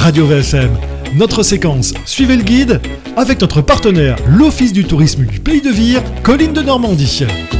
Radio VFM. Notre séquence Suivez le guide avec notre partenaire, l'Office du tourisme du Pays de Vire, Collines de Normandie.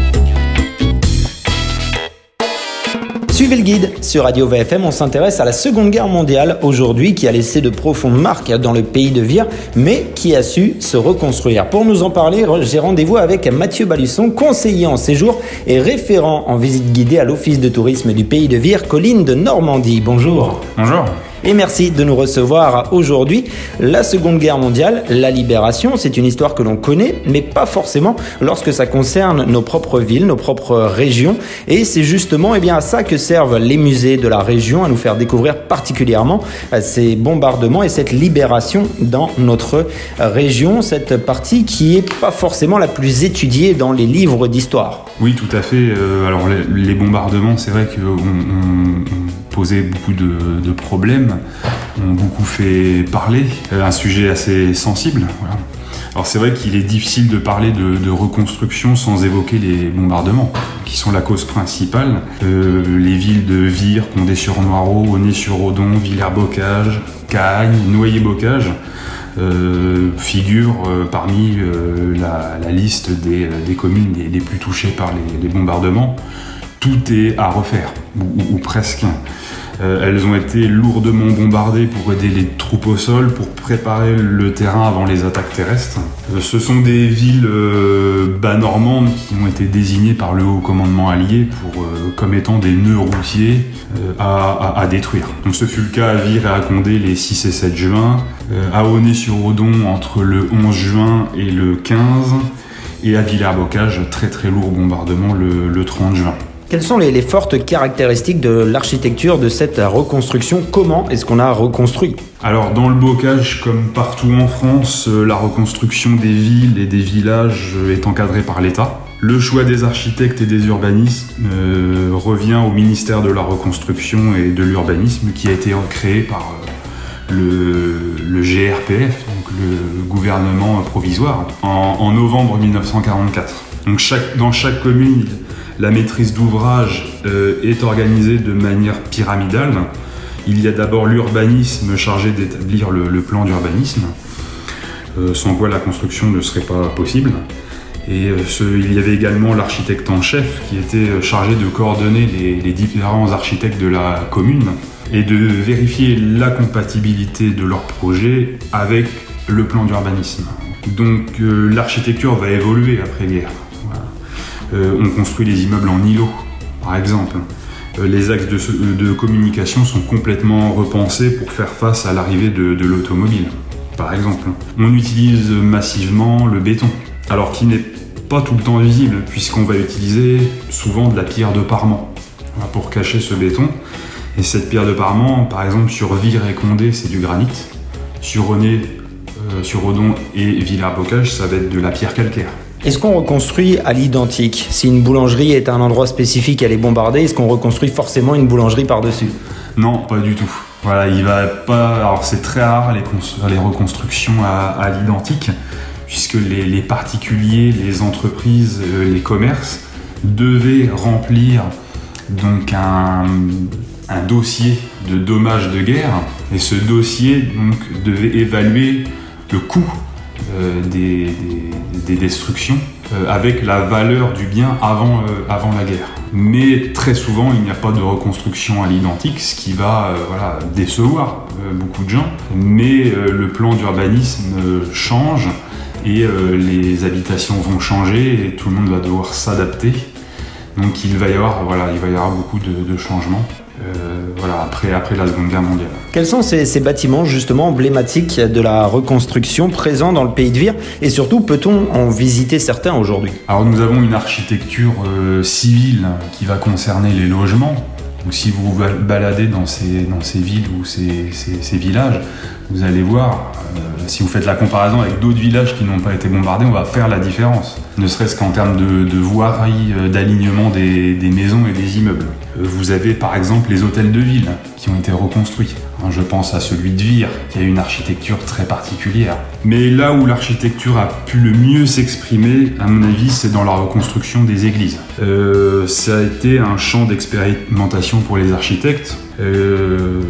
Suivez le guide. Sur Radio VFM, on s'intéresse à la Seconde Guerre mondiale aujourd'hui, qui a laissé de profondes marques dans le Pays de Vire, mais qui a su se reconstruire. Pour nous en parler, j'ai rendez-vous avec Mathieu Balusson, conseiller en séjour et référent en visite guidée à l'Office de tourisme du Pays de Vire, Collines de Normandie. Bonjour. Bonjour. Et merci de nous recevoir aujourd'hui. La Seconde Guerre mondiale, la libération, c'est une histoire que l'on connaît, mais pas forcément lorsque ça concerne nos propres villes, nos propres régions. Et c'est justement à ça que servent les musées de la région, à nous faire découvrir particulièrement ces bombardements et cette libération dans notre région, cette partie qui est pas forcément la plus étudiée dans les livres d'histoire. Oui, tout à fait. Alors les bombardements, c'est vrai qu'on posé beaucoup de problèmes, ont beaucoup fait parler, un sujet assez sensible. Voilà. Alors c'est vrai qu'il est difficile de parler de reconstruction sans évoquer les bombardements, qui sont la cause principale. Les villes de Vire, Condé-sur-Noireau, Aulnay-sur-Odon, Villers-Bocage, Cahagnes, Noyer-Bocage figurent parmi la liste des communes les plus touchées par les bombardements. Tout est à refaire, ou presque. Elles ont été lourdement bombardées pour aider les troupes au sol, pour préparer le terrain avant les attaques terrestres. Ce sont des villes bas normandes qui ont été désignées par le haut commandement allié comme étant des nœuds routiers à détruire. Donc ce fut le cas à Vire et à Condé les 6 et 7 juin, à Aulnay-sur-Odon entre le 11 juin et le 15, et à Villers-Bocage, très très lourd bombardement le 30 juin. Quelles sont les fortes caractéristiques de l'architecture de cette reconstruction ? Comment est-ce qu'on a reconstruit ? Alors dans le Bocage, comme partout en France, la reconstruction des villes et des villages est encadrée par l'État. Le choix des architectes et des urbanistes revient au ministère de la Reconstruction et de l'Urbanisme, qui a été créé par le GRPF, donc le gouvernement provisoire, en novembre 1944. Donc dans chaque commune, la maîtrise d'ouvrage est organisée de manière pyramidale. Il y a d'abord l'urbanisme chargé d'établir le plan d'urbanisme, sans quoi la construction ne serait pas possible. Et il y avait également l'architecte en chef qui était chargé de coordonner les différents architectes de la commune et de vérifier la compatibilité de leur projet avec le plan d'urbanisme. Donc l'architecture va évoluer après-guerre. On construit les immeubles en îlots, par exemple. Les axes de communication sont complètement repensés pour faire face à l'arrivée de l'automobile, par exemple. On utilise massivement le béton, alors qu'il n'est pas tout le temps visible, puisqu'on va utiliser souvent de la pierre de parement pour cacher ce béton. Et cette pierre de parement, par exemple, sur Vire et Condé, c'est du granit. Sur Aulnay-sur-Odon et Villers-Bocage, ça va être de la pierre calcaire. Est-ce qu'on reconstruit à l'identique ? Si une boulangerie est à un endroit spécifique, elle est bombardée, est-ce qu'on reconstruit forcément une boulangerie par-dessus ? Non, pas du tout. Voilà, il va pas. Alors c'est très rare les reconstructions à l'identique, puisque les particuliers, les entreprises, les commerces devaient remplir donc un dossier de dommages de guerre, et ce dossier donc devait évaluer le coût des destructions avec la valeur du bien avant la guerre. Mais très souvent, il n'y a pas de reconstruction à l'identique, ce qui va décevoir beaucoup de gens. Mais le plan d'urbanisme change et les habitations vont changer et tout le monde va devoir s'adapter. Donc il va y avoir beaucoup de changements. Après la Seconde Guerre mondiale. Quels sont ces bâtiments justement emblématiques de la reconstruction présents dans le Pays de Vire, et surtout peut-on en visiter certains aujourd'hui ? Alors nous avons une architecture civile qui va concerner les logements. Donc si vous vous baladez dans ces villes ou ces villages, vous allez voir, si vous faites la comparaison avec d'autres villages qui n'ont pas été bombardés, on va faire la différence. Ne serait-ce qu'en termes de voirie, d'alignement des maisons et des immeubles. Vous avez par exemple les hôtels de ville qui ont été reconstruits. Je pense à celui de Vire, qui a une architecture très particulière. Mais là où l'architecture a pu le mieux s'exprimer, à mon avis, c'est dans la reconstruction des églises. Ça a été un champ d'expérimentation pour les architectes.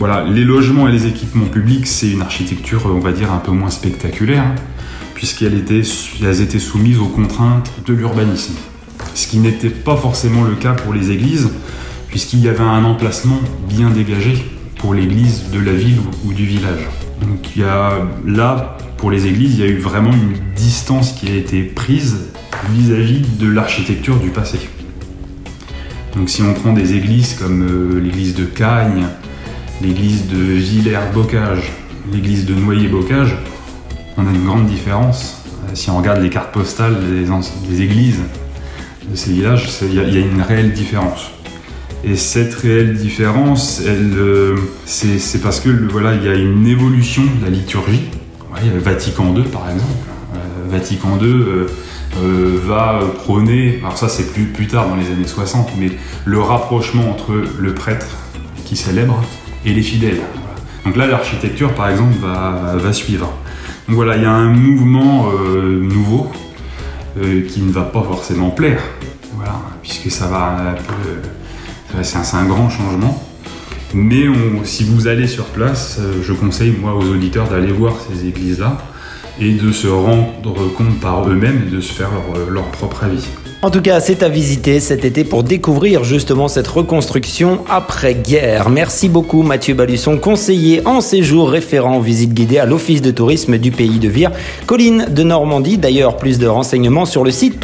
Voilà, les logements et les équipements publics, c'est une architecture, on va dire, un peu moins spectaculaire, puisqu'elles étaient soumises aux contraintes de l'urbanisme. Ce qui n'était pas forcément le cas pour les églises, puisqu'il y avait un emplacement bien dégagé pour l'église de la ville ou du village. Donc là, pour les églises, il y a eu vraiment une distance qui a été prise vis-à-vis de l'architecture du passé. Donc si on prend des églises comme l'église de Cagnes, l'église de Villers-Bocage, l'église de Noyer-Bocage, on a une grande différence. Si on regarde les cartes postales des églises de ces villages, il y a une réelle différence. Et cette réelle différence, c'est parce que il y a une évolution de la liturgie. Vatican II, par exemple. Vatican II va prôner, alors ça c'est plus tard dans les années 60, mais le rapprochement entre le prêtre qui célèbre et les fidèles. Donc là, l'architecture, par exemple, va suivre. Donc voilà, il y a un mouvement nouveau qui ne va pas forcément plaire, puisque ça va c'est un grand changement. Mais si vous allez sur place, je conseille moi aux auditeurs d'aller voir ces églises-là et de se rendre compte par eux-mêmes et de se faire leur propre avis. En tout cas, c'est à visiter cet été pour découvrir justement cette reconstruction après-guerre. Merci beaucoup Mathieu Balusson, conseiller en séjour, référent visite guidée à l'Office de tourisme du Pays de Vire, Collines de Normandie. D'ailleurs, plus de renseignements sur le site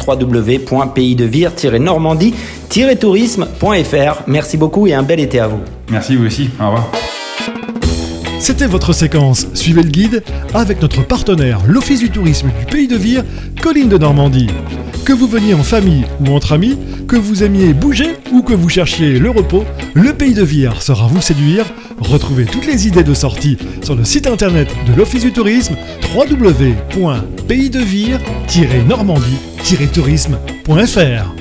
www.paysdevire-normandie-tourisme.fr. Merci beaucoup et un bel été à vous. Merci vous aussi, au revoir. C'était votre séquence Suivez le guide avec notre partenaire, l'Office du tourisme du Pays de Vire, Collines de Normandie. Que vous veniez en famille ou entre amis, que vous aimiez bouger ou que vous cherchiez le repos, le Pays de Vire saura vous séduire. Retrouvez toutes les idées de sortie sur le site internet de l'Office du tourisme www.paysdevire-normandie-tourisme.fr.